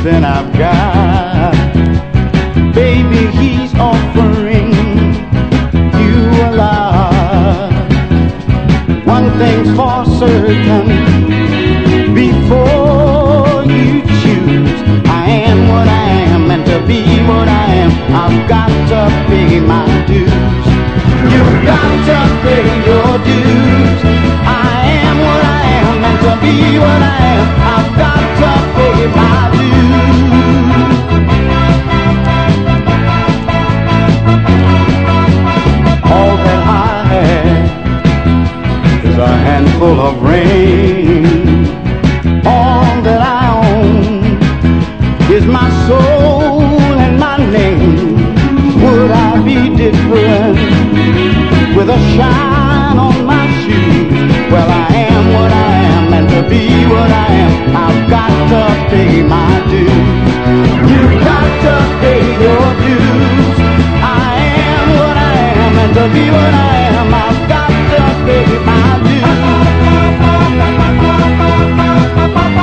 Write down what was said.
than I've got. Baby, he's offering you a lot. One thing's for certain, before you choose, I am what I am, and to be what I am, I've got to pay my dues. You've got to pay your dues. I am what I am, and to be what I am, I've got to pay my dues. All that I have is a handful of rain. All that I own is my soul and my name. Would I be different with a shine on my shoes? Well, I am what I am, and to be what I am, I've got to pay my dues. You've got to pay your dues. I am what I am, and to be what I am,